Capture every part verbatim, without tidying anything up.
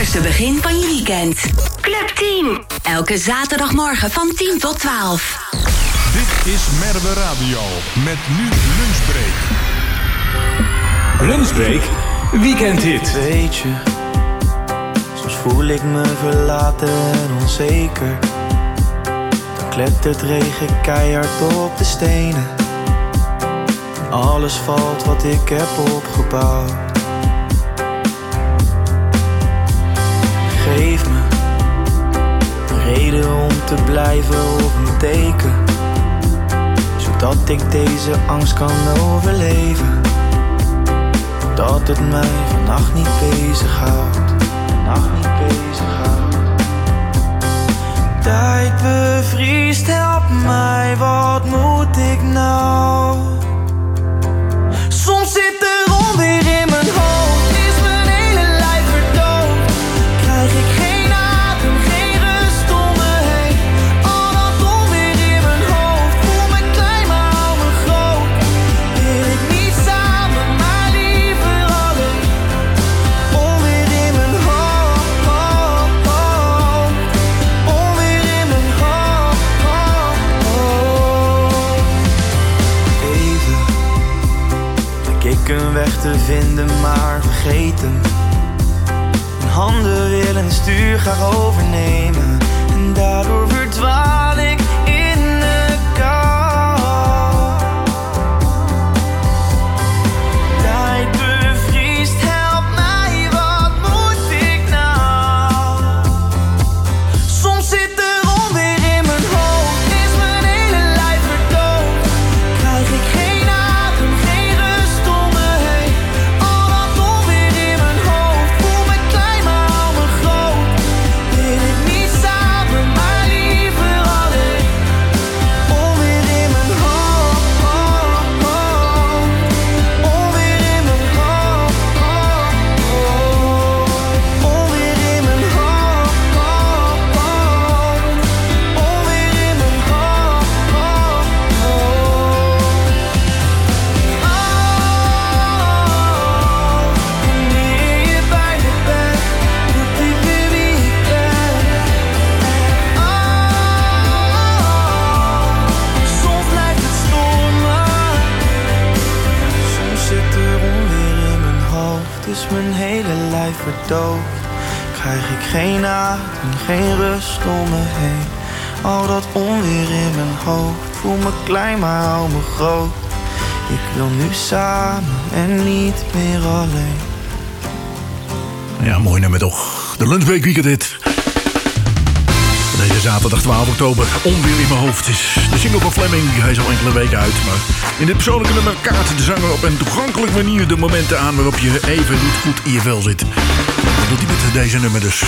lekkerste begin van je weekend. Club tien. Elke zaterdagmorgen van tien tot twaalf. Dit is Merwe Radio. Met nu Lunchbreak. Lunchbreak, weekendhit. Weet je, soms voel ik me verlaten en onzeker. Dan klettert regen keihard op de stenen. En alles valt wat ik heb opgebouwd. Geef me een reden om te blijven op mijn teken, zodat ik deze angst kan overleven. Dat het mij vannacht niet bezighoudt. Vannacht niet bezighoudt. Tijd bevriest, help mij, wat moet ik nou? Soms zit er onweer in mijn hoofd, is mijn hele lijf verdoofd. Krijg ik geen adem, geen rust om me heen. Al dat onweer in mijn hoofd, voel me klein maar hou me groot. Wil ik niet samen, maar liever alleen. Onweer in mijn hoofd, hoofd, hoofd. Onweer in mijn hoofd, hoofd, hoofd. Even leek ik een weg te vinden, maar vergeten. Mijn handen willen stuur graag overnemen. En daardoor verdwaal ik in de kou. Tijd bevriest, help mij, wat moet ik nou? Soms zit er onweer in mijn hoofd, is mijn hele lijf verdoofd. Krijg ik geen adem, geen rust om me heen. Al dat onweer in mijn hoofd, voel me klein maar hou me groot. Wil ik niet samen, maar liever alleen. Onweer in mijn hoofd, hoofd, hoofd. Onweer in mijn hoofd, hoofd, hoofd. Onweer in mijn hoofd, hoofd, hoofd. Onweer in mijn hoofd, hoofd, hoofd. Wanneer je bij me bent, moet ik weer wie ik ben. Soms lijkt het stormen. Soms zit er onweer in mijn hoofd, is mijn hele lijf verdoofd. Krijg ik geen adem, geen rust om me heen. Al dat onweer in mijn hoofd, voel me klein maar hou me groot. Ik wil nu samen en niet meer alleen. Ja, mooi nummer toch. De Lunchbreak weekendhit. Deze zaterdag twaalf oktober. Onweer in mijn hoofd is de single van Fleming. Hij is al enkele weken uit. Maar in dit persoonlijke nummer kaart de zanger op een toegankelijke manier de momenten aan waarop je even niet goed in je vel zit. Dat doet hij met deze nummer dus.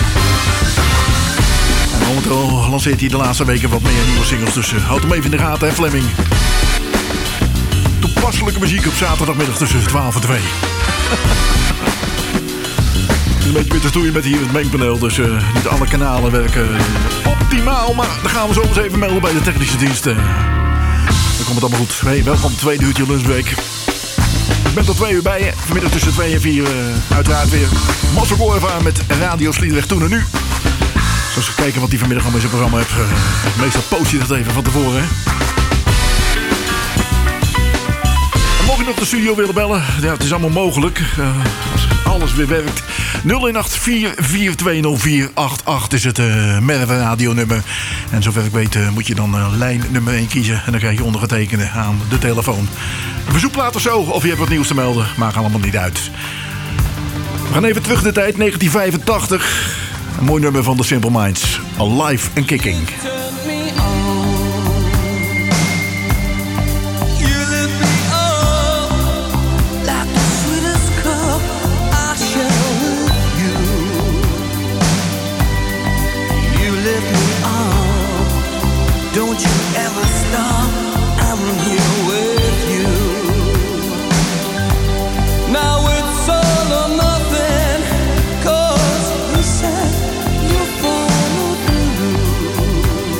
En momenteel lanceert hij de laatste weken wat meer nieuwe singles. Dus uh, houd hem even in de gaten, hè, Fleming. Toepasselijke muziek op zaterdagmiddag tussen twaalf en twee. Een beetje meer te stoeien met hier het mengpaneel, dus uh, niet alle kanalen werken optimaal. Maar dan gaan we zo eens even melden bij de technische dienst. Uh, dan komt het allemaal goed. Hey, welkom, tweede uurtje Lunchbreak. Ik ben tot twee uur bij je. Vanmiddag tussen twee en vier uh, uiteraard weer Marcel Boerva met Radio Sliedrecht Toen en Nu. Zoals we kijken wat hij vanmiddag al in zijn programma heeft. Uh, meestal post je dat even van tevoren, hè. En mocht je nog de studio willen bellen, ja, het is allemaal mogelijk. Uh, als alles weer werkt. nul een acht vier vier twee nul vier acht acht is het uh, Merwe Radio nummer. En zover ik weet uh, moet je dan uh, lijn nummer één kiezen. En dan krijg je ondergetekende aan de telefoon. Een verzoekplaat of zo, of je hebt wat nieuws te melden. Maakt allemaal niet uit. We gaan even terug in de tijd, negentien vijfentachtig. Een mooi nummer van The Simple Minds. Alive and Kicking. Don't you ever stop, I'm here with you. Now it's all or nothing, 'cause you said you'll follow through.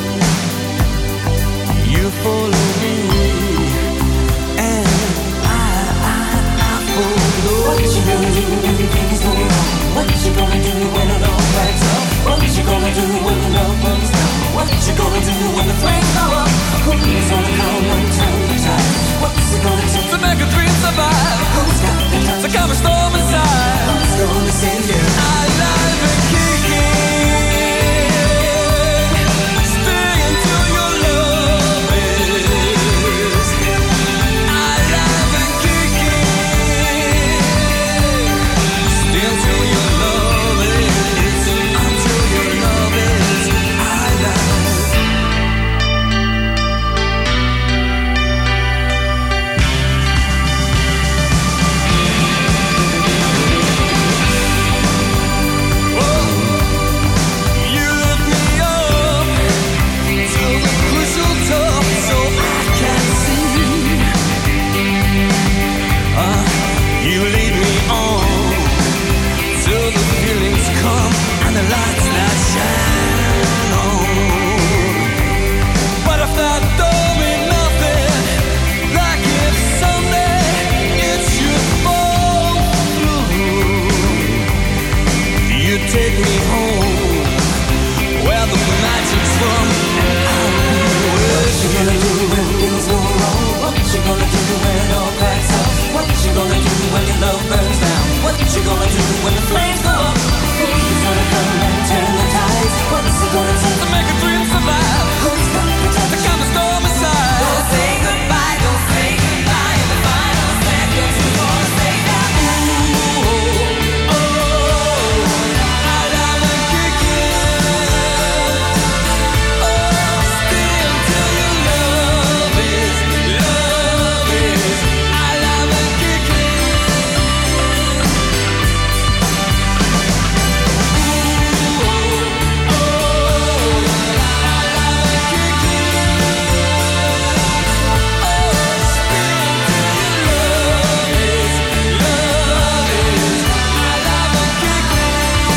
the lights that shine on. But if that don't mean nothing, like if someday it should fall through, you take me home where the magic's from, and I'll be with you. What you gonna do when things go wrong? What you gonna do when it all cracks up? What you gonna do when your love burns down? What you gonna do when the flames go up? Who's gonna come and turn the tides? What's it gonna take to make a dream survive? Who's gonna protect the kind of storm aside? Don't say goodbye, don't say goodbye. In the final seconds, we're gonna say that. Ooh, oh, oh, I love and kick it. Oh, still till your love is, love is. I love and kick it. Ooh, oh, oh, I love and kick it. Oh, still till your love is, love is. I love and kick it.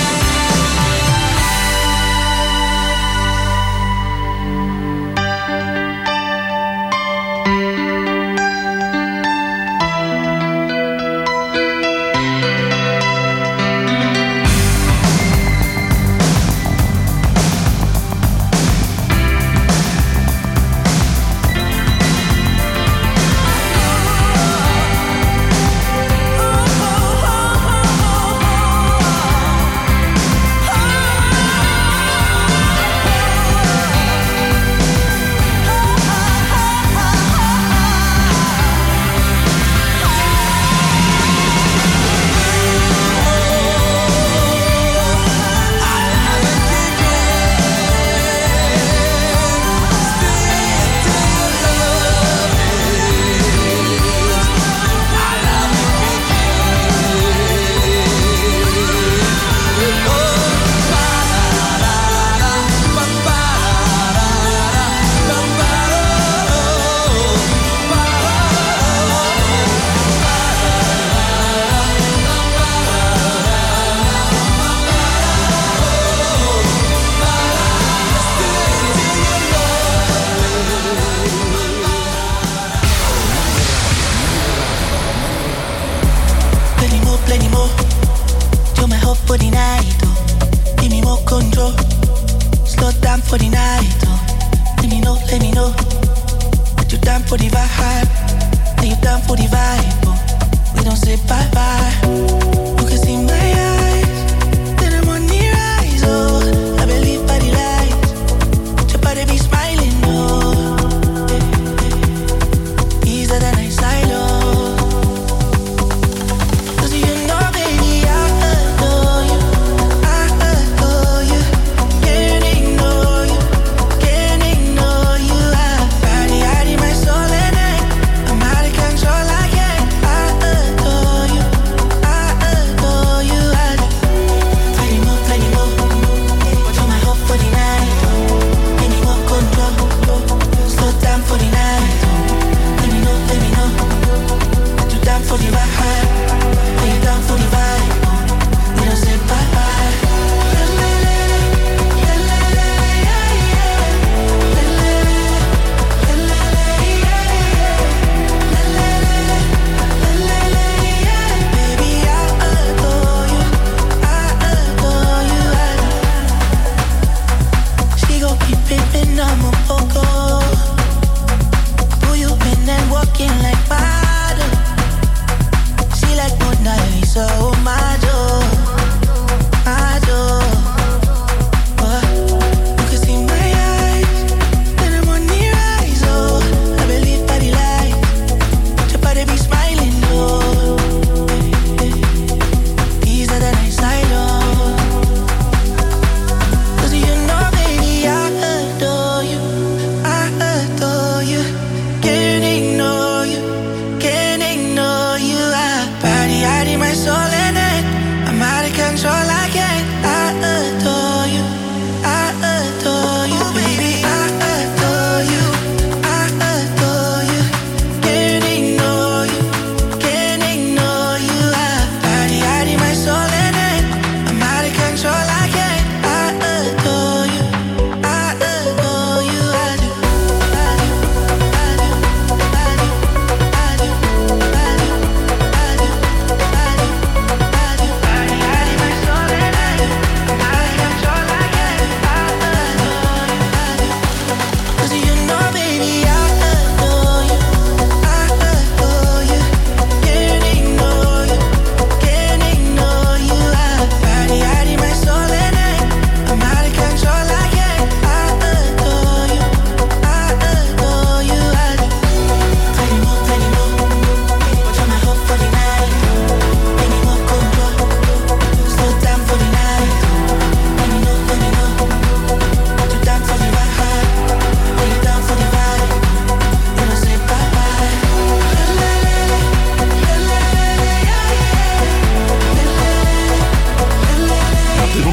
Plenty more, plenty more. You're my hope for the night, oh. Give me more control. Slow down for the night, oh. Let me know, let me know that you're down for the vibe. That you're down for the vibe, oh. We don't say bye bye. You can see my eyes, then I'm on the rise, oh. I believe by the light, your body be smiling, oh. Easier than I silo. Control, I can't. I adore you. I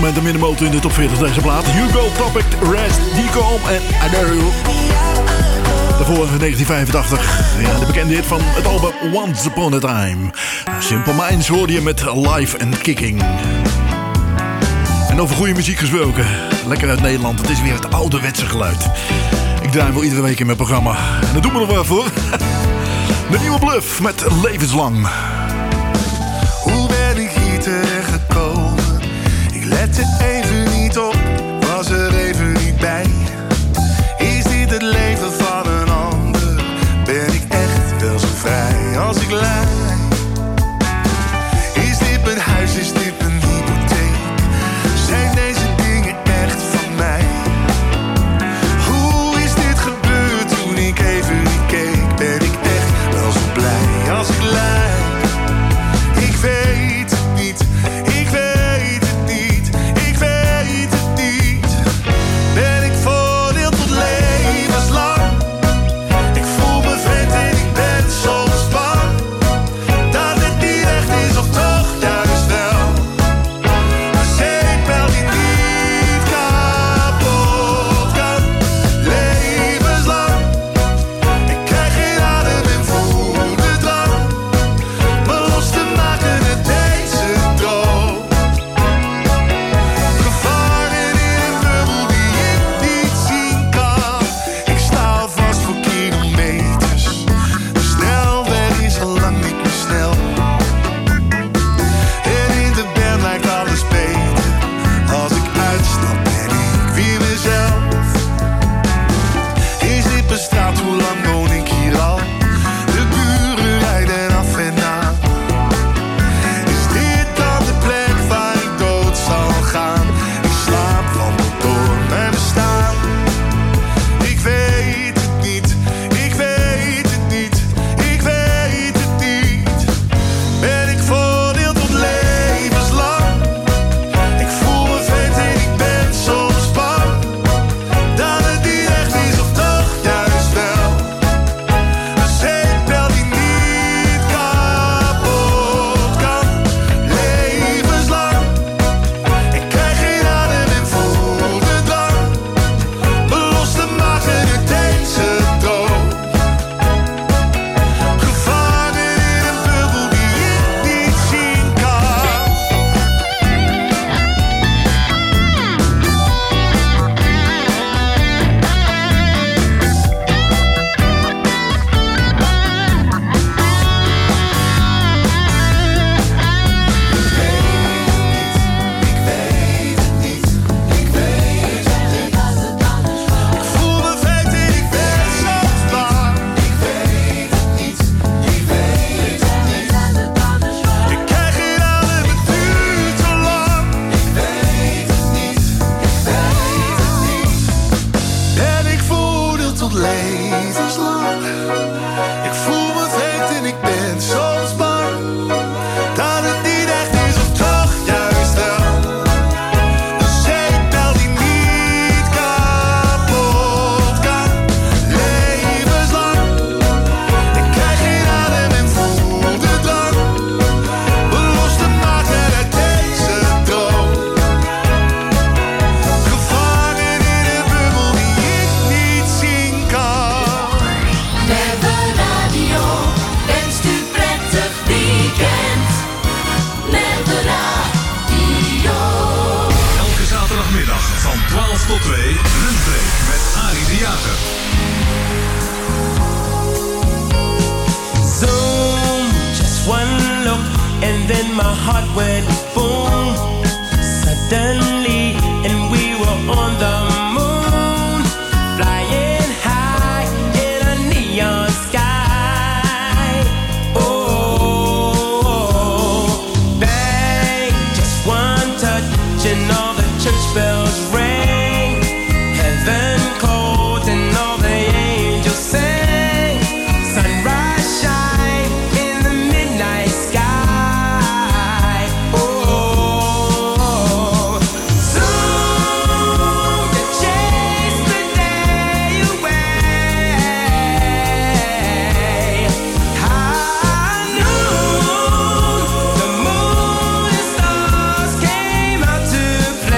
momentum in de motor in de top veertig deze plaat. Hugo, Topic, Rest, Decom en Adele. Daarvoor in negentien vijfentachtig. Ja, de bekende hit van het album Once Upon a Time. Simple Minds hoorde je met Live and Kicking. En over goede muziek gesproken. Lekker uit Nederland. Het is weer het ouderwetse geluid. Ik draai wel iedere week in mijn programma. En dat doen we nog wel voor. De nieuwe Bluff met Levenslang. Hoe ben ik hier terecht gekomen? Ik lette even niet op, was er even niet bij. Is dit het leven van een ander? Ben ik echt wel zo vrij als ik lei? Is dit mijn huis, is dit mijn hypotheek? Zijn deze dingen echt van mij? Hoe is dit gebeurd toen ik even niet keek? Ben ik echt wel zo blij als ik lei? Ik weet het niet, ik weet het niet, ik weet het niet. Ben ik veroordeeld tot levenslang? Ik voel me vreemd en ik ben soms bang dat het niet echt is of toch juist wel. Een zeepbel die niet kapot kan, levenslang. Ik krijg geen adem en voel de drang me los te maken uit deze droom. Gevangen in een bubbel die ik niet zien kan. Ik sta alvast voor kilometers. De snelweg is al lang niet meer snel. En in de band lijkt alles beter. Als ik uitstap ben ik weer mezelf. Is dit mijn straat, hoe lang woon ik hier al? De buren rijden af en aan. Is dit dan de plek waar ik dood zal gaan? Ik slaap wandel door mijn bestaan. Ik weet het niet, ik weet het niet, ik weet het niet. Ben ik veroordeeld tot levenslang? Ik voel me vreemd en ik ben soms bang dat het niet echt is of toch juist wel. Een zeepbel die niet kapot kan, levenslang. Ik krijg geen adem en voel de drang me los te maken uit deze droom. Gevangen in een bubbel die ik niet zien kan. Ik weet het niet, ik weet het niet. Ik voel me vreemd en ik ben soms bang. Ik weet het niet, ik weet het niet. Ik krijg geen adem, het duurt te lang. Ik weet het niet, ik weet het niet. Ben ik veroordeeld tot levenslang? Ik voel me vreemd en ik ben soms bang dat het niet echt is of toch juist wel. Een zeepbel die niet kapot kan, levenslang. Ik krijg geen adem en voel de drang me los te maken uit deze droom. Gevangen in een bubbel die ik niet zien kan. Merwe Radio wenst u prettig weekend. Merwe Radio. Elke zaterdagmiddag van twaalf tot twee. Lunchbreak met Arie de Jager. Zoom, just one look, and then my heart went boom. Suddenly, and we were on the moon, flying high in a neon sky. Oh, bang, just one touch, and all the church bells rang. Heaven called, and all the angels sang. Sunrise shine in the midnight sky. Oh, zoom to chase the day away. High noon, the moon and stars came out to play.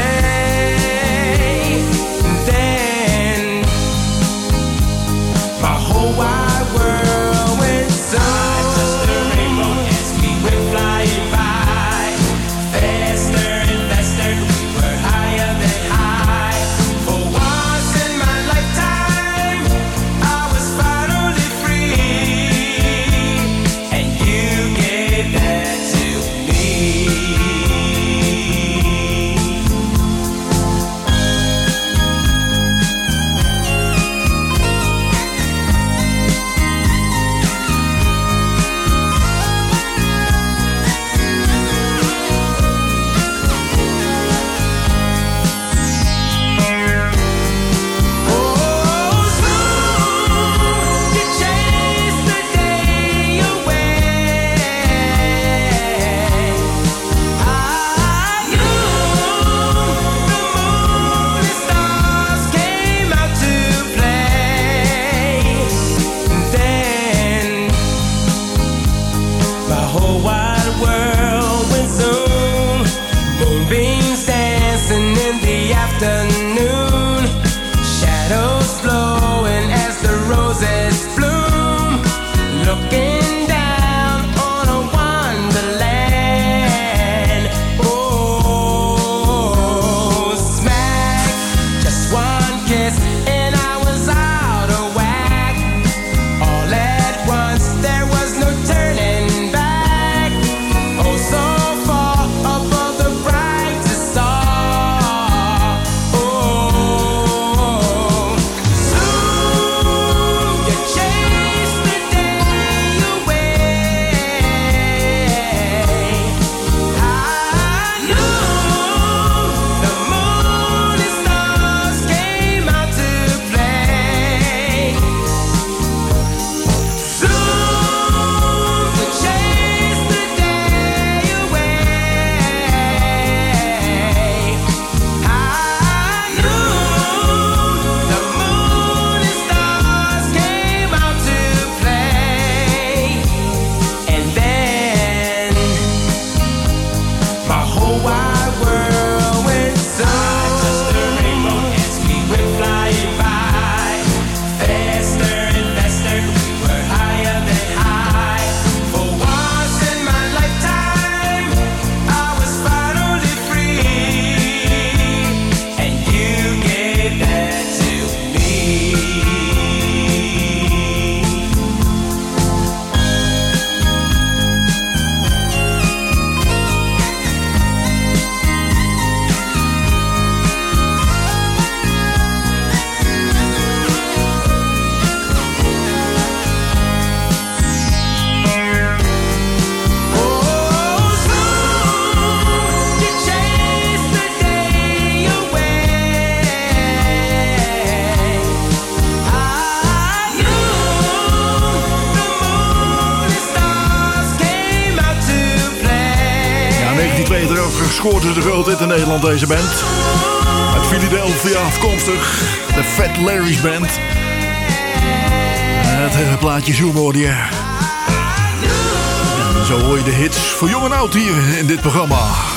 scoorde de grote hit in Nederland, deze band. Uit Philadelphia afkomstig. De Fat Larry's Band. Het hele plaatje Zoom hoorde je. En zo hoor je de hits voor jong en oud hier in dit programma.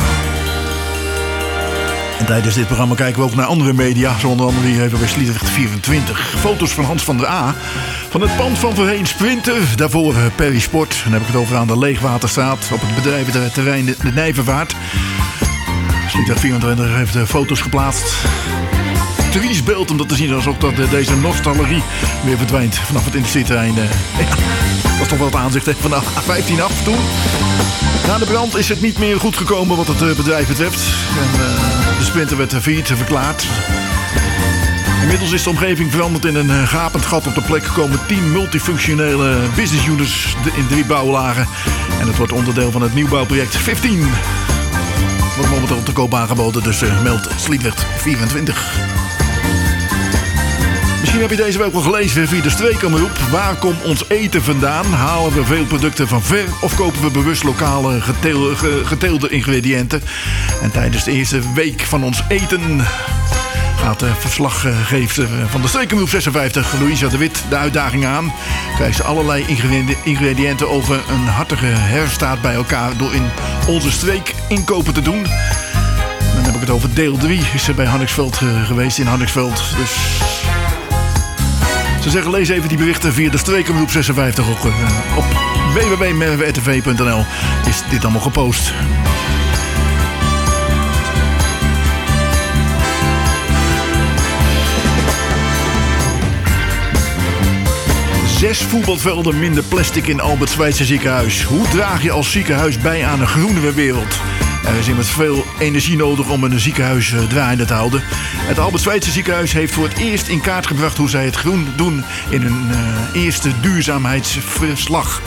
En tijdens dit programma kijken we ook naar andere media. Zo onder andere hier even bij Sliedrecht vierentwintig. Foto's van Hans van der A. Van het pand van voorheen Sprinter. Daarvoor Perry Sport. Dan heb ik het over aan de Leegwaterstraat. Op het bedrijventerrein de Nijvervaart. Sliedrecht vierentwintig heeft foto's geplaatst. Triesbeeld om dat te zien. Als ook dat deze nostalgie weer verdwijnt vanaf het industrieterrein. Ja, dat is toch wel het aanzicht van de A vijftien af toen. Na de brand is het niet meer goed gekomen wat het bedrijf betreft. En, uh, de Sprinter werd failliet verklaard. Inmiddels is de omgeving veranderd in een gapend gat. Op de plek komen tien multifunctionele business units in drie bouwlagen. En het wordt onderdeel van het nieuwbouwproject vijftien. Wordt momenteel te koop aangeboden, dus uh, meld Sliedrecht vierentwintig. Misschien heb je deze week al gelezen via de streekomroep. Waar komt ons eten vandaan? Halen we veel producten van ver of kopen we bewust lokale geteelde, geteelde ingrediënten? En tijdens de eerste week van ons eten gaat de verslaggever van de streekomroep zesenvijftig, Louisa de Wit, de uitdaging aan. Krijgt ze allerlei ingrediënten over een hartige herfststaat bij elkaar door in onze streek inkopen te doen. Dan heb ik het over deel drie. Is ze bij Harniksveld geweest in Harniksveld. Dus ze zeggen, lees even die berichten via de streekomroep zesenvijftig op, op w w w punt merwe r t v punt n l is dit allemaal gepost. Zes voetbalvelden minder plastic in Albert Schweitzer ziekenhuis. Hoe draag je als ziekenhuis bij aan een groenere wereld? Er is immers veel energie nodig om een ziekenhuis draaiende te houden. Het Albert Schweitzer ziekenhuis heeft voor het eerst in kaart gebracht hoe zij het groen doen in hun uh, eerste duurzaamheidsverslag.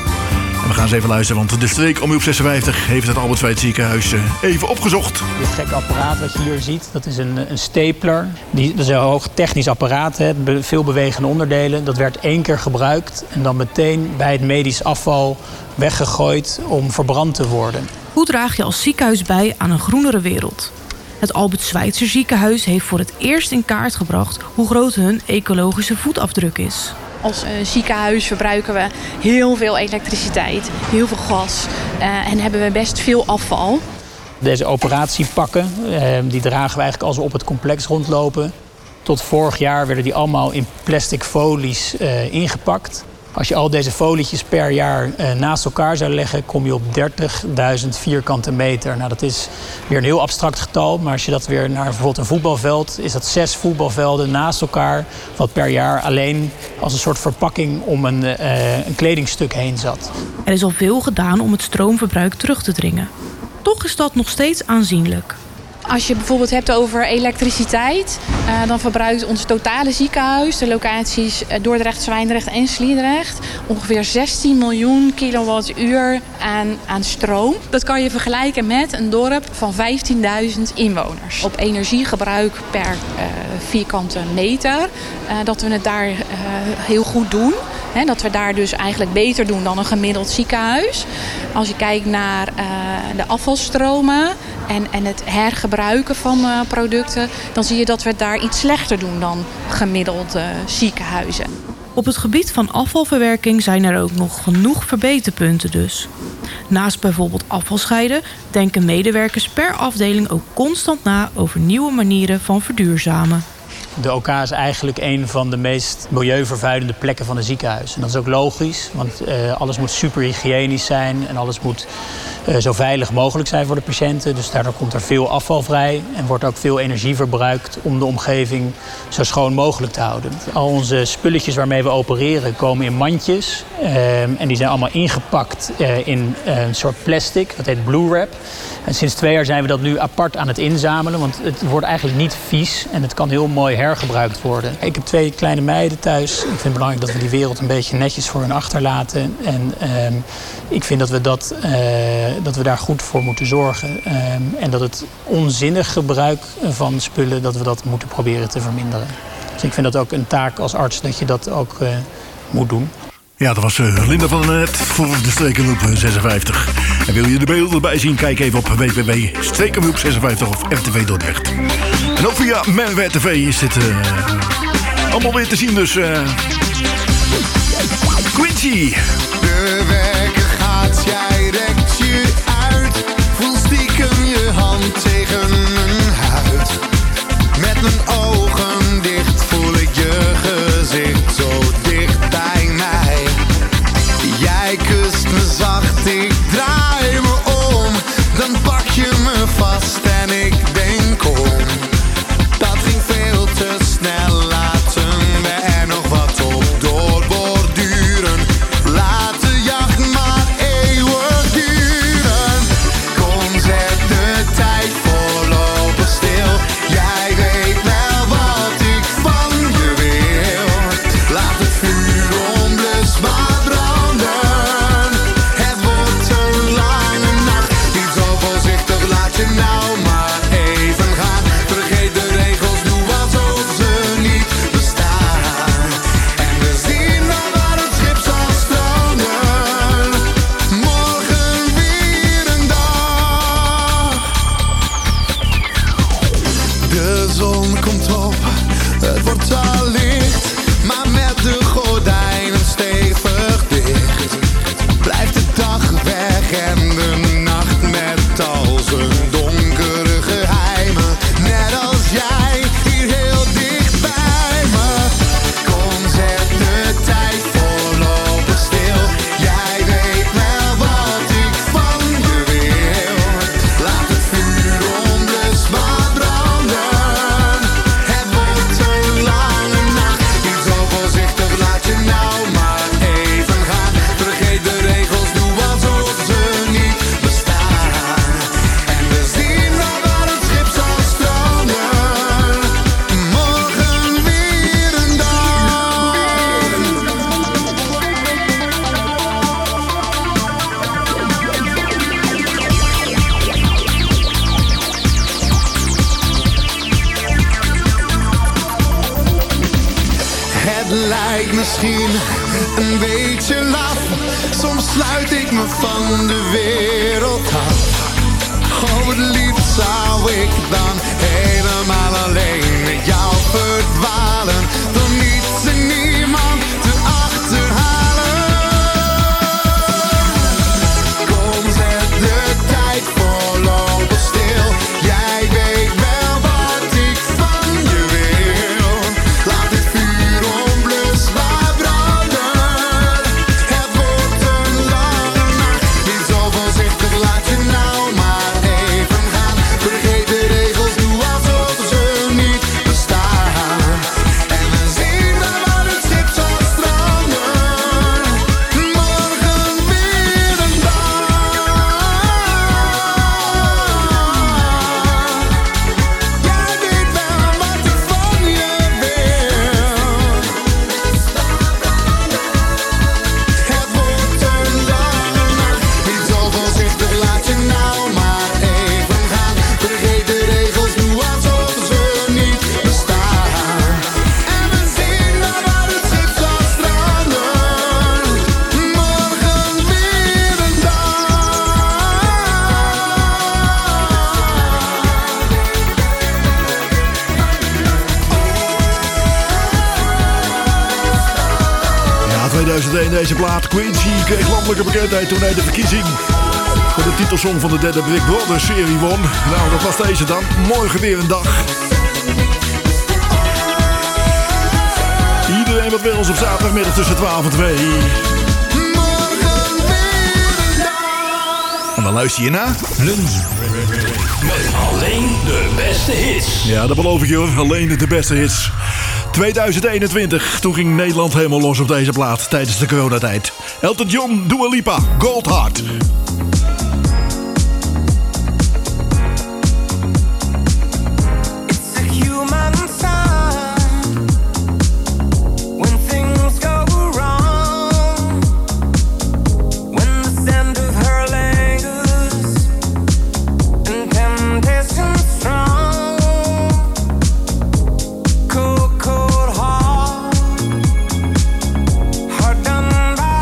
En we gaan eens even luisteren, want de streekomroep zesenvijftig heeft het Albert Schweitzer ziekenhuis uh, even opgezocht. Dit gekke apparaat wat je hier ziet, dat is een, een stapler. Die, dat is een hoog technisch apparaat, hè, veel bewegende onderdelen. Dat werd één keer gebruikt en dan meteen bij het medisch afval weggegooid om verbrand te worden. Hoe draag je als ziekenhuis bij aan een groenere wereld? Het Albert Schweitzer ziekenhuis heeft voor het eerst in kaart gebracht hoe groot hun ecologische voetafdruk is. Als uh, ziekenhuis verbruiken we heel veel elektriciteit, heel veel gas uh, en hebben we best veel afval. Deze operatiepakken, uh, die dragen we eigenlijk als we op het complex rondlopen. Tot vorig jaar werden die allemaal in plastic folies uh, ingepakt. Als je al deze folietjes per jaar uh, naast elkaar zou leggen, kom je op dertigduizend vierkante meter. Nou, dat is weer een heel abstract getal, maar als je dat weer naar bijvoorbeeld een voetbalveld, is dat zes voetbalvelden naast elkaar, wat per jaar alleen als een soort verpakking om een, uh, een kledingstuk heen zat. Er is al veel gedaan om het stroomverbruik terug te dringen. Toch is dat nog steeds aanzienlijk. Als je bijvoorbeeld hebt over elektriciteit, uh, dan verbruikt ons totale ziekenhuis, de locaties uh, Dordrecht, Zwijndrecht en Sliedrecht, ongeveer zestien miljoen kilowattuur aan, aan stroom. Dat kan je vergelijken met een dorp van vijftienduizend inwoners. Op energiegebruik per uh, vierkante meter, uh, dat we het daar uh, heel goed doen. He, dat we daar dus eigenlijk beter doen dan een gemiddeld ziekenhuis. Als je kijkt naar uh, de afvalstromen en, en het hergebruiken van uh, producten, dan zie je dat we het daar iets slechter doen dan gemiddelde uh, ziekenhuizen. Op het gebied van afvalverwerking zijn er ook nog genoeg verbeterpunten dus. Naast bijvoorbeeld afvalscheiden denken medewerkers per afdeling ook constant na over nieuwe manieren van verduurzamen. De O K is eigenlijk een van de meest milieuvervuilende plekken van een ziekenhuis. En dat is ook logisch, want uh, alles moet super hygiënisch zijn en alles moet uh, zo veilig mogelijk zijn voor de patiënten. Dus daardoor komt er veel afval vrij en wordt ook veel energie verbruikt om de omgeving zo schoon mogelijk te houden. Al onze spulletjes waarmee we opereren komen in mandjes uh, en die zijn allemaal ingepakt uh, in uh, een soort plastic, dat heet Blue Wrap. En sinds twee jaar zijn we dat nu apart aan het inzamelen, want het wordt eigenlijk niet vies en het kan heel mooi hergebruikt worden. Ik heb twee kleine meiden thuis. Ik vind het belangrijk dat we die wereld een beetje netjes voor hun achterlaten. En uh, ik vind dat we, dat, uh, dat we daar goed voor moeten zorgen. Uh, en dat het onzinnig gebruik van spullen, dat we dat moeten proberen te verminderen. Dus ik vind dat ook een taak als arts dat je dat ook uh, moet doen. Ja, dat was uh, Linda van der Net voor de Streekomroep zesenvijftig. En wil je de beelden erbij zien, kijk even op w w w punt streekomroep zesenvijftig of R T V Dordrecht. En ook via Merwe T V is dit uh, allemaal weer te zien, dus uh, Quincy. De wekker gaat, jij rekt je uit. Voel stiekem je hand tegen mijn huid. Met mijn ogen dicht voel ik je gezicht zo dicht bij mij. Jij kust me zacht, ik draai me om. Dan pak je me vast en ik denk kom. Dat ging veel te snel, laten we er nog wat op doorborduren. Laat de jacht maar eeuwig duren. Kom, zet de tijd voorlopig stil. Jij weet wel wat ik van je wil. Laat het vuur onblusbaar branden. Het wordt een lange nacht. Niet zo voorzichtig, laat je nou maar even gaan. Vergeet de regels, doe alsof ze niet bestaan. En we zien dan waar het schip zal stranden. Morgen weer een dag. De zon komt op, het wordt al licht. Maar met de gordijnen stevig dicht. Blijft de dag weg en de nacht met al zijn donkere geheimen. Net als jij, hier heel dicht bij me. Kom, zet de tijd voorlopig stil. Jij weet wel wat ik van je wil. Laat het vuur onblusbaar branden. Het wordt een lange nacht. Niet zo voorzichtig, laat je nou maar even gaan. Vergeet de regels, doe alsof ze niet bestaan. En we zien dan waar het schip zal stranden. Morgen weer een dag. Het lijkt misschien een beetje laf. Soms sluit ik me van de wereld af. Oh, het liefst zou ik dan helemaal alleen met jou verdwalen. Door niets en niemand te achterhalen. Kom, zet de tijd voorlopig stil. Jij weet wel wat ik van je wil. Laat het vuur onblusbaar branden. Het wordt een lange nacht. Niet zo voorzichtig, laat je nou maar even gaan. Vergeet de regels, doe alsof ze niet bestaan. En we zien dan waar het schip zal stranden. Morgen weer een dag. Jij weet wel wat ik van je wil. Het wordt een lange nacht. Niet zo voorzichtig, laat je nou maar even gaan. Vergeet de regels, doe alsof ze niet bestaan. En we zien dan waar het schip zal stranden. Morgen weer een Ja, tweeduizend één deze plaat. Quincy kreeg landelijke bekendheid toen hij de verkiezing voor de titelsong van de derde Big Brother serie won. Nou, dat was deze dan. Morgen weer een dag. Iedereen wat wil ons op zaterdagmiddag tussen twaalf en twee. morgen weer een dag. En dan luister je naar. Lunch. Met alleen de beste hits. Ja, dat beloof ik je hoor. Alleen de beste hits. tweeduizend eenentwintig. Toen ging Nederland helemaal los op deze plaat tijdens de coronatijd. Elton John, Dua Lipa, Gold Heart. It's a human sign when things go wrong. When the scent of her lingers and temptation strong. Cold, cold heart, heart done by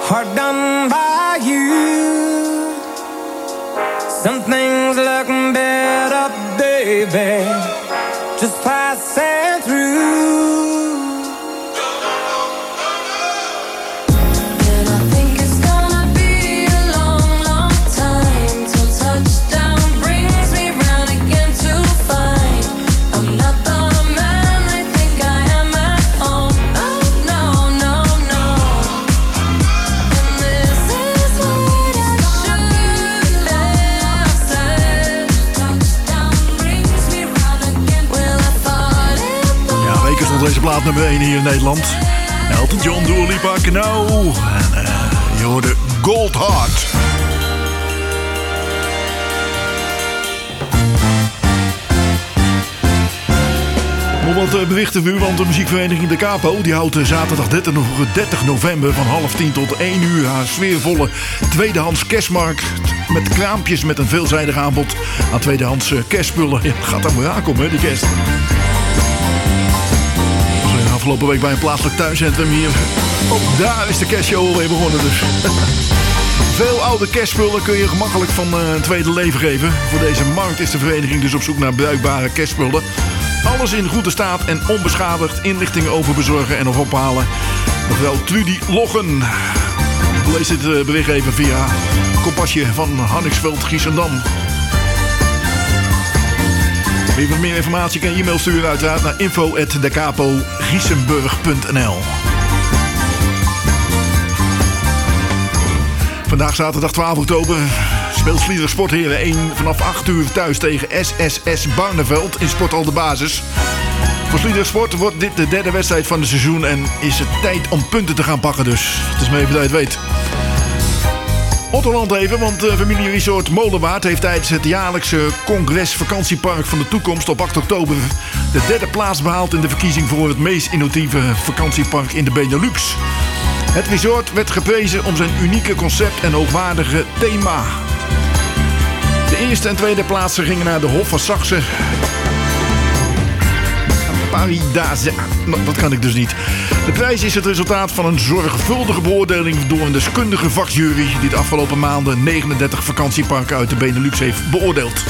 hard done by you. Some things look better, baby, just passing through. Deze plaat nummer één hier in Nederland. Elton John, Dua Lipa, Kano. En uh, je hoorde Gold Heart. Nog wat berichten voor u, want de muziekvereniging De Capo die houdt zaterdag dertig november van half tien tot één uur haar sfeervolle tweedehands kerstmarkt. Met kraampjes met een veelzijdig aanbod aan tweedehands kerstspullen. Ja, gaat daar maar aankomen, hè, die kerst. Afgelopen week bij een plaatselijk tuincentrum hier. Ook daar is de kerstshow alweer begonnen dus. Veel oude kerstspullen kun je gemakkelijk van uh, een tweede leven geven. Voor deze markt is de vereniging dus op zoek naar bruikbare kerstspullen. Alles in goede staat en onbeschadigd. Inlichtingen over bezorgen en of ophalen. Mevrouw Trudy Loggen. Lees dit uh, bericht even via Kompasje van Hannigsveld, Giessendam. Wil je wat meer informatie kan je e-mail sturen uiteraard naar info at decapo giesenburg punt n l. Vandaag zaterdag twaalf oktober speelt Sliedrecht Sportheren één vanaf acht uur thuis tegen S S S Barneveld in Sporthal de Basis. Voor Sliedrecht Sport wordt dit de derde wedstrijd van het seizoen en is het tijd om punten te gaan pakken dus. Het is maar even dat je het weet. Otterland even, want de familie Resort Molenwaard heeft tijdens het jaarlijkse congres vakantiepark van de toekomst op acht oktober de derde plaats behaald in de verkiezing voor het meest innovatieve vakantiepark in de Benelux. Het resort werd geprezen om zijn unieke concept en hoogwaardige thema. De eerste en tweede plaatsen gingen naar de Hof van Saxe. Paris-Daza. Dat kan ik dus niet. De prijs is het resultaat van een zorgvuldige beoordeling door een deskundige vakjury die de afgelopen maanden negenendertig vakantieparken uit de Benelux heeft beoordeeld.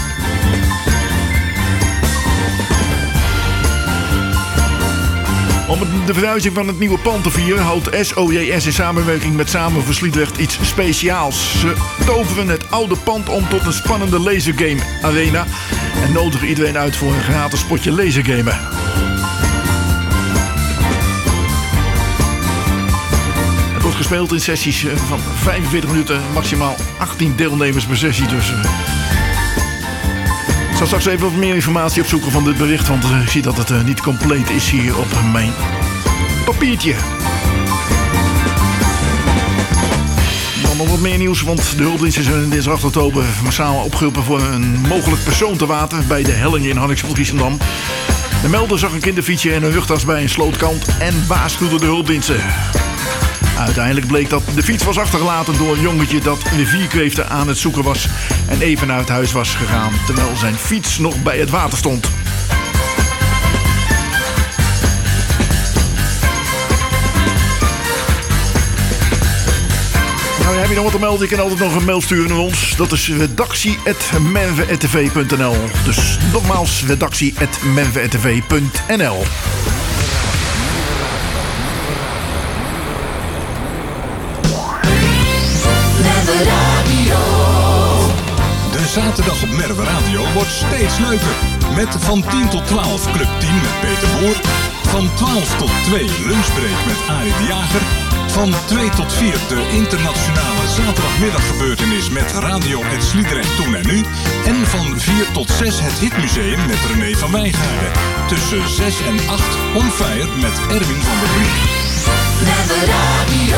Om de verhuizing van het nieuwe pand te vieren houdt S O J S in samenwerking met Samen voor Sliedrecht iets speciaals. Ze toveren het oude pand om tot een spannende lasergame arena en nodigen iedereen uit voor een gratis potje lasergamen. Het wordt gespeeld in sessies van vijfenveertig minuten, maximaal achttien deelnemers per sessie. Dus uh... ik zal straks even wat meer informatie opzoeken van dit bericht, want uh, ik zie dat het uh, niet compleet is hier op mijn papiertje. Dan nog wat meer nieuws, want de hulpdiensten zijn dinsdag acht oktober massaal opgeroepen voor een mogelijk persoon te water bij de hellingen in Hannigsveld-Giessendam. De melder zag een kinderfietsje en een rugtas bij een slootkant en waarschuwde de hulpdiensten. Uiteindelijk bleek dat de fiets was achtergelaten door een jongetje dat rivierkreeften aan het zoeken was en even uit huis was gegaan terwijl zijn fiets nog bij het water stond. Nou, heb je nog wat te melden? Je kan altijd nog een mail sturen naar ons. Dat is redactie at merwe at t v punt n l. Dus nogmaals, redactie at merwe at t v punt n l. De zaterdag op Merwe Radio wordt steeds leuker. Met van tien tot twaalf Club tien met Peter Boer. Van twaalf tot twee Lunchbreak met Arie de Jager. Van twee tot vier de internationale zaterdagmiddaggebeurtenis met Radio Het Sliedrecht Toen en Nu. En van vier tot zes het Hitmuseum met René van Wijngaarden. Tussen zes en acht On Fire met Erwin van der Brink. Merwe Radio.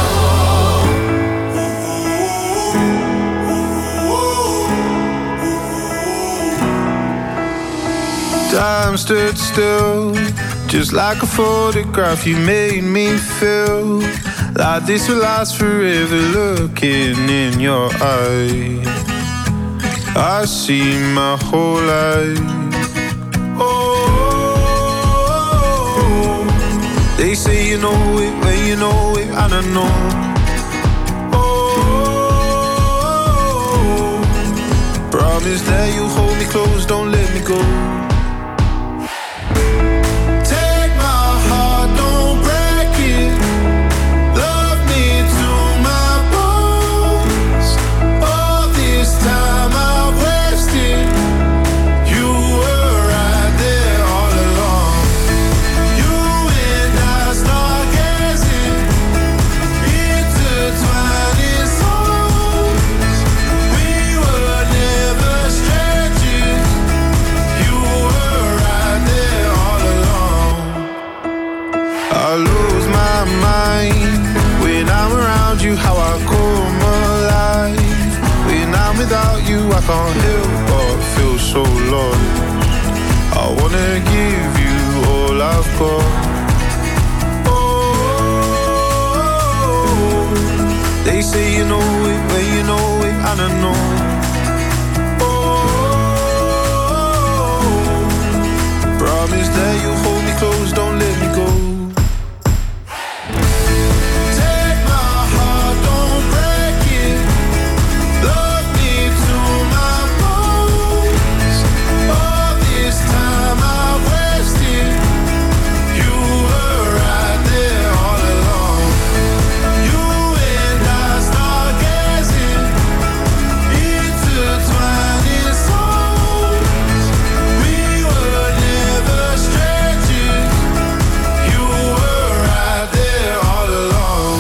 Time stood still, just like a photograph. You made me feel like this will last forever. Looking in your eyes, I see my whole life. Oh, they say you know it when you know it, I don't know. Promise that you hold me close, don't let me go. Take my heart, don't break it. Love me to my bones. All this time I've wasted. You were right there all along. You and I start gazing, intertwining souls. We were never strangers. You were right there all along. I lose my mind when I'm around you. How I come alive when I'm without you. I can't help but feel so lost. I wanna give you all I've got. Oh, they say you know it when you know it, and I know. Oh, promise that you hold me close, don't let me go. Take my heart, don't break it. Love me to my bones. All this time I've wasted. You were right there all along. You and I start gazing, intertwining souls. We were never strangers. You were right there all along.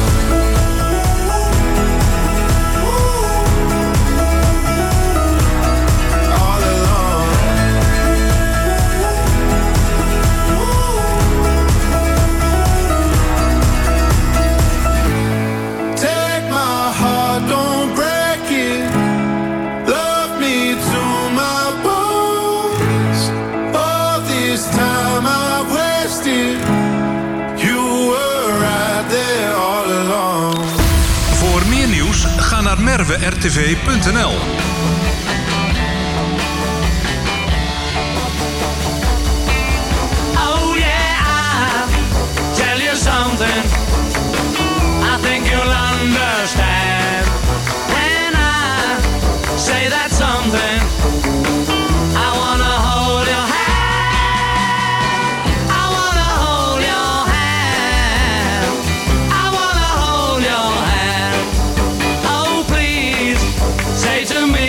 All along. Take my heart, don't break it. Love me to my bones. All this time I've wasted. You were right there all along. Voor meer nieuws ga naar merwe r t v punt n l. Oh yeah, I'll tell you something. I think you'll understand when I say that something. I wanna hold your hand. I wanna hold your hand. I wanna hold your hand. Oh please, say to me,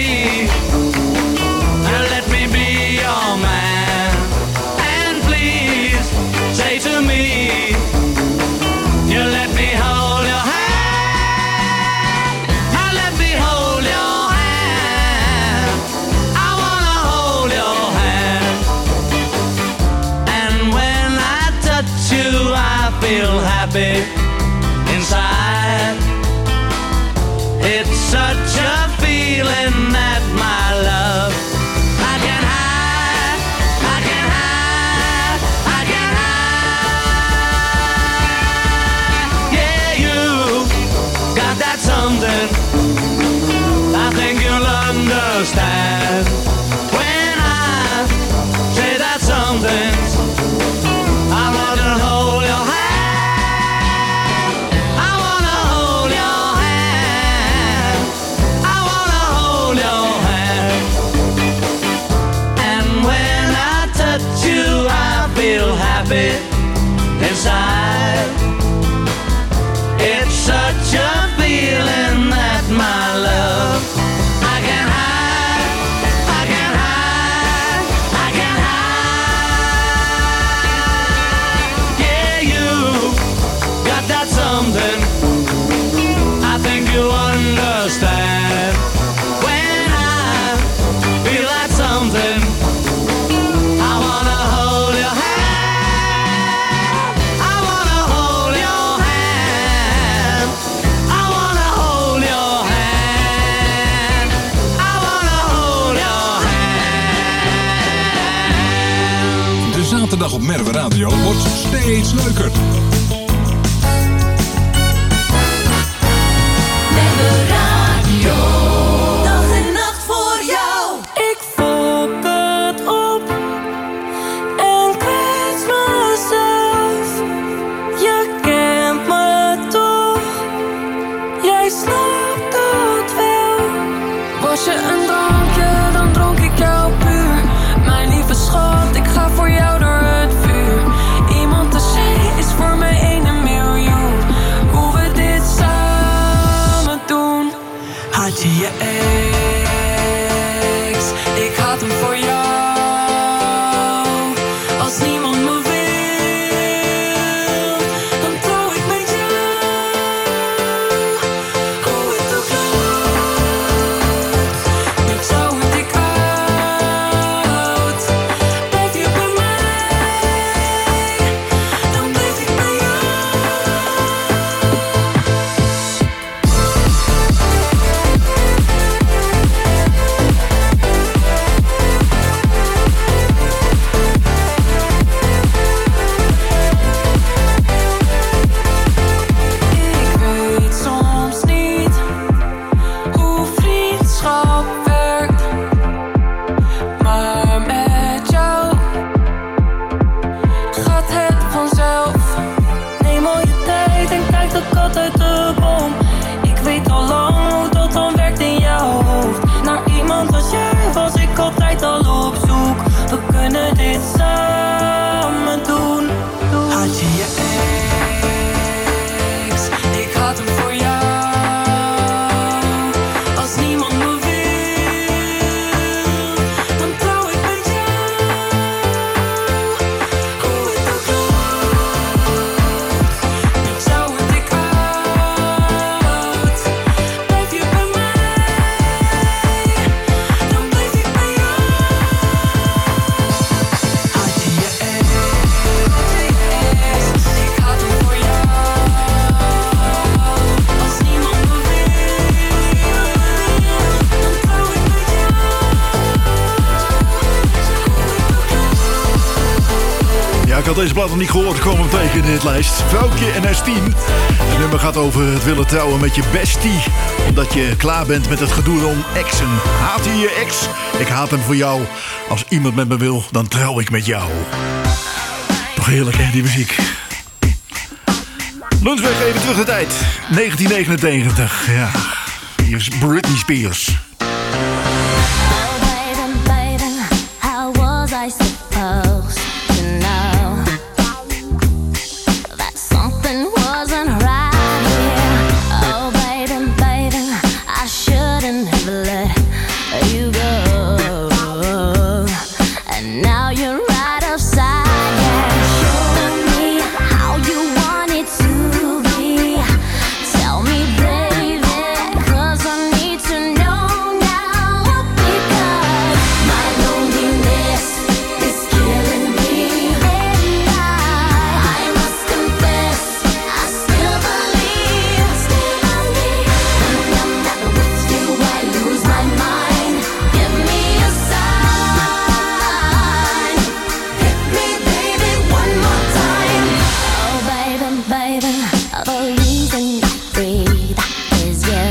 let me be your man. And please, say to me, you let me hold your hand. Now let me hold your hand. I wanna hold your hand. And when I touch you, I feel happy inside. It's such a feeling that my love I can hide, I can hide, I can hide. Yeah, you got that something. I think you'll understand when I say that something. I wanna hold your hand. I wanna hold your hand. I wanna hold your hand. And when I touch you, I feel happy inside. It's such a feeling that my love I can hide, I can hide, I can hide. Yeah, you got that something. I think you understand when I feel that something. I wanna hold your hand. I wanna hold your hand. I wanna hold your hand. I wanna hold your hand. De zaterdag op Merwe Radio wordt steeds leuker. Merwe Radio. Dag en nacht voor jou. Ik fok het op en kwets mezelf. Je kent me toch, jij snapt dat wel. Was je een drankje Had je je ex, ik had hem voor jou. Als niemand me wil, dan trouw ik met jou. Hoe het ook loopt, ik zou het dik uit. Blijf je bij mij, dan blijf ik bij jou. Ik weet soms niet hoe vriendschap werkt, maar met jou gaat het vanzelf. Neem al je tijd en kijk de kat uit de boom. Ik weet al lang hoe dat dan werkt in jouw hoofd. Naar iemand als jij was ik altijd al op zoek. We kunnen dit samen doen. Had je je ex, ik had hem voor jou. Als niemand me wil, dan trouw ik met jou. Hoe het ook loopt, ik zou het dik uit. Blijf je bij mij, dan blijf ik bij jou. Had je je ex, ik had hem voor jou. Als niemand me wil, dan trouw ik met jou. Ja, ik had deze plaat nog niet gehoord. Ik kwam hem tegen in dit lijst. Vrouwtje en S tien. Het nummer gaat over het willen trouwen met je bestie. Omdat je klaar bent met het gedoe om exen. Haat je je ex? Ik haat hem voor jou. Als iemand met me wil, dan trouw ik met jou. Toch heerlijk, hè, die muziek. Lunchweg even terug de tijd. negentien negenennegentig. Ja, hier is Britney Spears. Baby, baby, how was I supposed to know that something wasn't right here? Oh, baby, baby, I shouldn't have let you go. And now you're right outside, yeah. Show me how you want it to be. Tell me, baby, 'cause I need to know now. Because my loneliness is killing me. And I, I must confess, I still believe, still believe. When I'm not with you, I lose my mind. Give me a sign. Hit me, baby, one more time. Oh, baby, baby, the reason I breathe is you.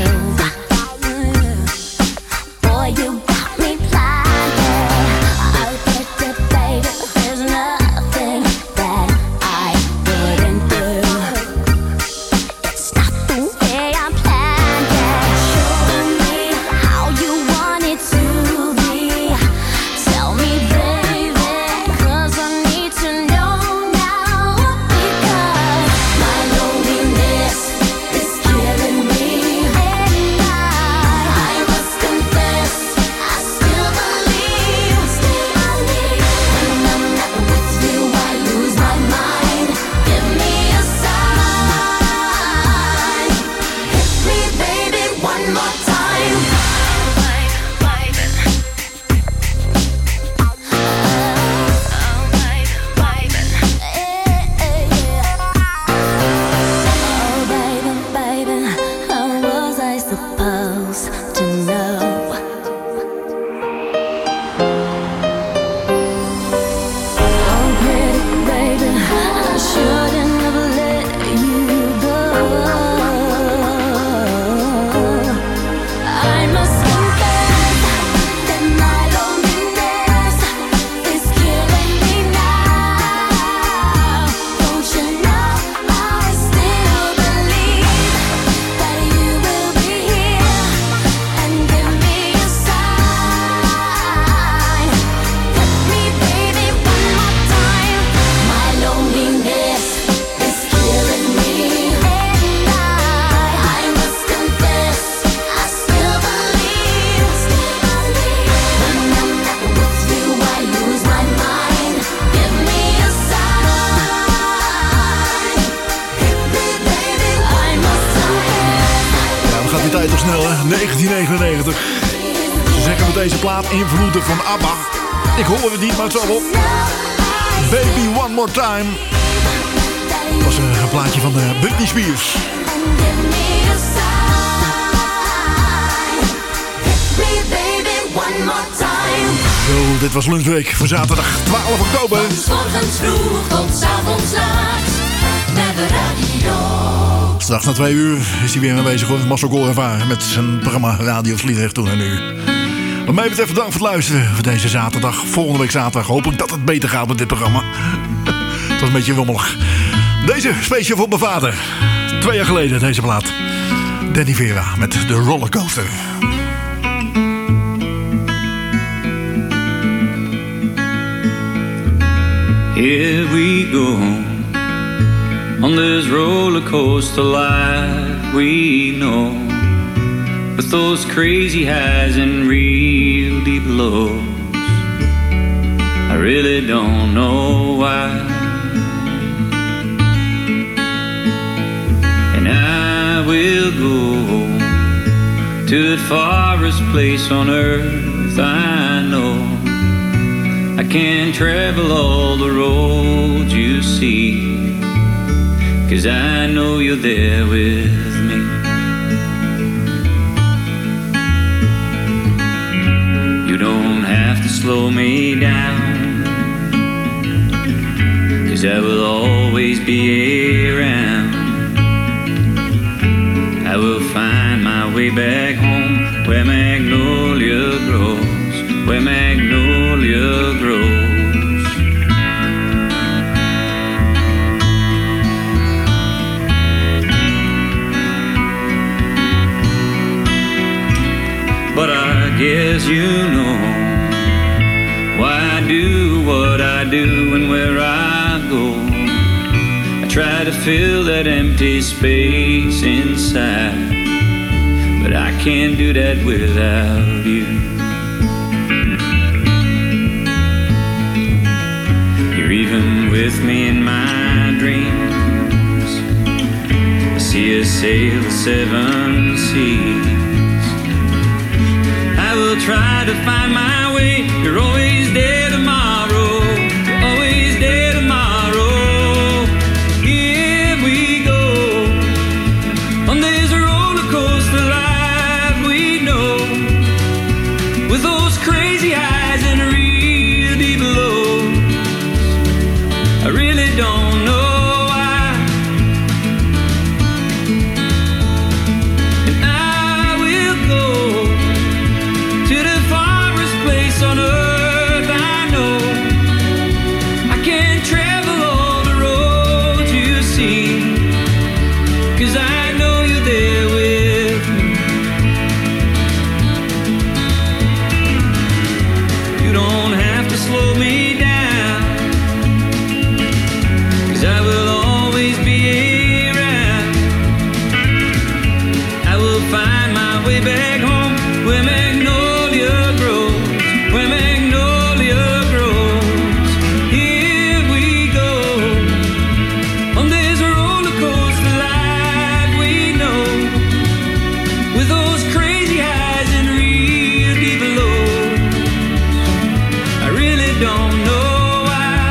Boy, you got me blind, yeah. Oh, baby, baby, there's nothing that I wouldn't do. It's not the way I planned, yeah. Show me how you want it to be. Tell me, baby, 'cause I need to know now. Because my loneliness is killing me. And I, I must confess, I still believe, still believe. When I'm not with you, I lose my mind. Give me a sign. Hit me, baby, one more time. Oh, baby, baby, how was I supposed to know? Oh, pretty baby, I shouldn't have let you go. I must confess that my loneliness is killing me now. Don't you know I still believe that you will be here? tijd toch snel, hè? negentien negenennegentig. Ze zeggen met deze plaat invloeden van ABBA. Ik hoor het niet, maar het zal op. Baby One More Time. Dat was een plaatje van uh, Britney Spears. Zo, dit was Lunchbreak voor zaterdag twaalf oktober. Van 's morgens vroeg tot 's avonds laat. Met de radio. Straks na twee uur is hij weer aanwezig op Marcel Gorevaar met zijn programma Radio Sliedrecht toen en nu. Wat mij betreft bedankt voor het luisteren voor deze zaterdag. Volgende week zaterdag hoop ik dat het beter gaat met dit programma. Het was een beetje rommelig. Deze speciaal voor mijn vader. Twee jaar geleden deze plaat. Danny Vera met de Rollercoaster. Here we go on this roller coaster life we know, with those crazy highs and real deep lows. I really don't know why, and I will go to the farthest place on earth I know. I can't travel all the roads you see, 'cause I know you're there with me. You don't have to slow me down, 'cause I will always be around. I will find my way back home, where magnolia grows, where magnolia grows. But I guess you know why I do what I do and where I go. I try to fill that empty space inside, but I can't do that without you. You're even with me in my dreams. I see us sail the seven seas. I will try to find my way. You're always there tomorrow. You're always there tomorrow. Here we go on this roller coaster life we know, with those crazy highs and real deep lows. I really don't know why, and I will go to the farthest place on earth I know. I can't travel all the roads you see, 'cause I know you're there with me. You don't have to slow me down, 'cause I will always be around. I will find my way back home, where magnolia grows, where magnolia grows. Here we go on this roller coaster life we know, with those crazy highs and real deep lows. I really don't know why,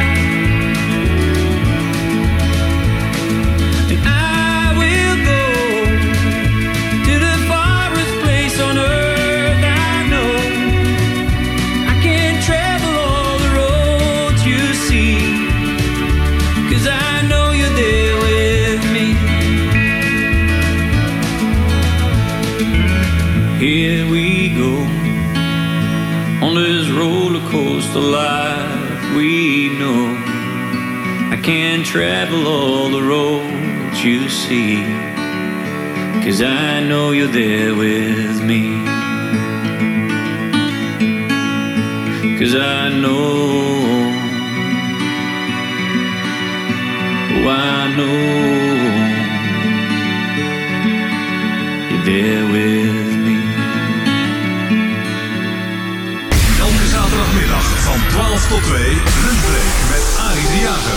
and I will go to the farthest place on earth I know. I can't travel all the roads you see, 'cause I know you're there with me. Here we go on this roller coaster life we know. I can't travel all the roads you see, 'cause I know you're there with me. 'Cause I know, oh I know you're there with me. Elke zaterdagmiddag van twaalf tot twee, Lunchbreak met Arie de Jager.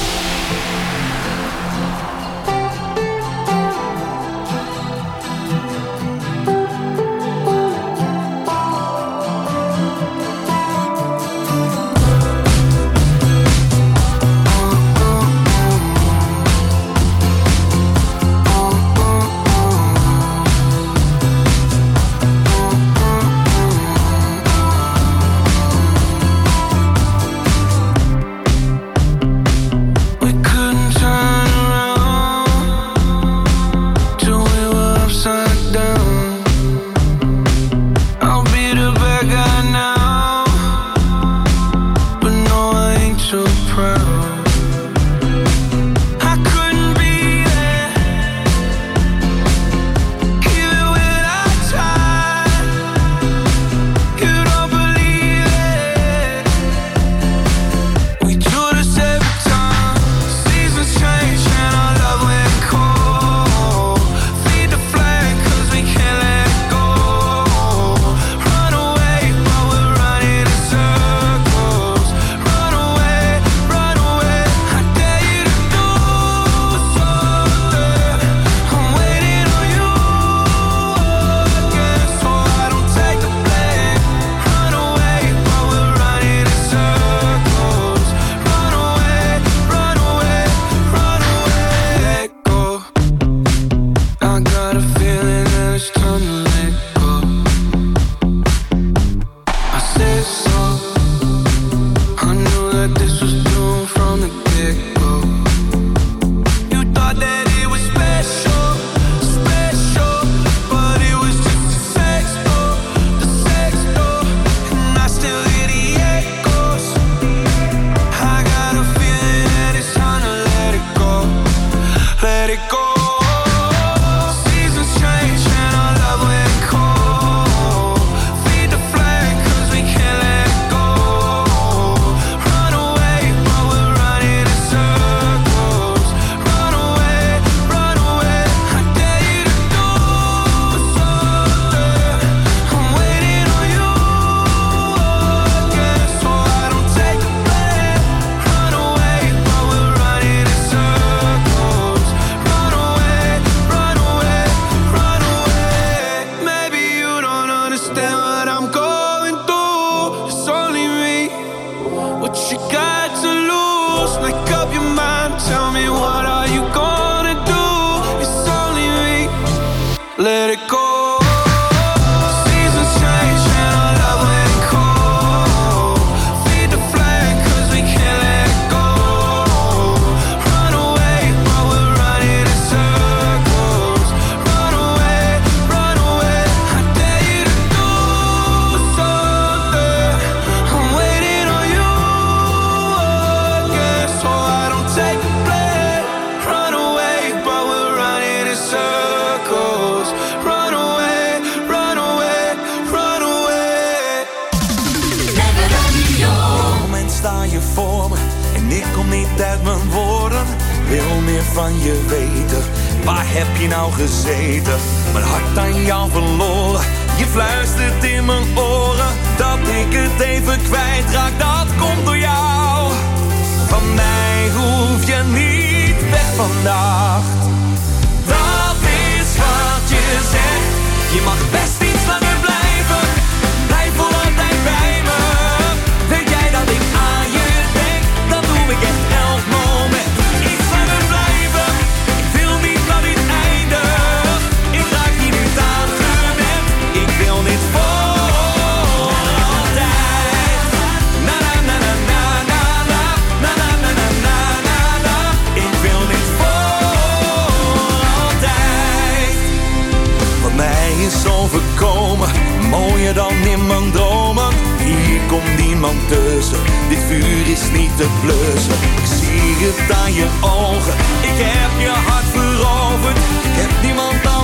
let it go. Seasons change and our love went cold. Feed the flame 'cause we can't let go. Run away while we're running in circles. Run away, run away. I dare you to do something. I'm waiting on you again, so I don't take the blame. Run away while we're running in circles. Run away, run away, run away. Op het moment sta je voor me en ik kom niet uit mijn woorden. Wil meer van je weten, waar heb je nou gezeten? Mijn hart aan jou verloren, je fluistert in mijn oren. Dat ik het even kwijtraak, dat komt door jou. Van mij hoef je niet weg vannacht. Dat is wat je zegt, je mag best iets langer blijven. Blijf voor altijd bij me. Weet jij dat ik aan je denk, dan doe ik echt elk moment. Iets langer blijven, ik wil niet dat dit eindigt. Ik raak hier niet aan gewend, ik wil dit voor altijd. Na na na na na na na na na na na na na na. Ik wil dit voor altijd. Wat mij is overkomen, mooier dan in mijn dromen. Hier komt niemand tussen, dit vuur is niet te blussen. Ik zie het aan je ogen, ik heb je hart veroverd. Ik heb niemand